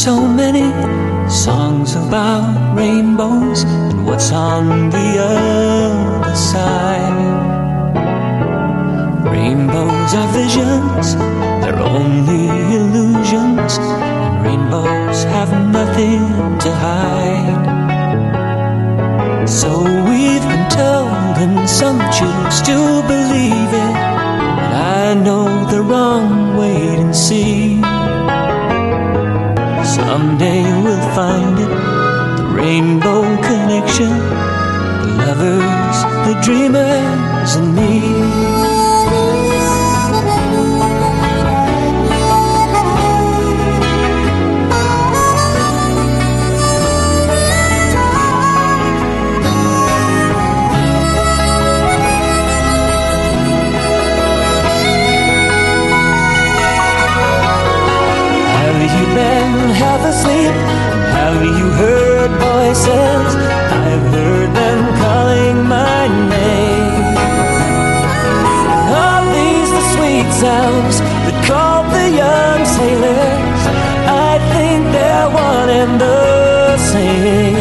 so many songs about rainbows and what's on the other side. Rainbows are visions, they're only illusions, and rainbows have nothing to hide. So we've been told, and some choose to believe it, but I know the wrong, wait and see. Someday we'll find it, the rainbow connection, the lovers, the dreamers, and me. Half asleep, have you heard voices? I've heard them calling my name. Are these the sweet sounds that called the young sailors? I think they're one and the same.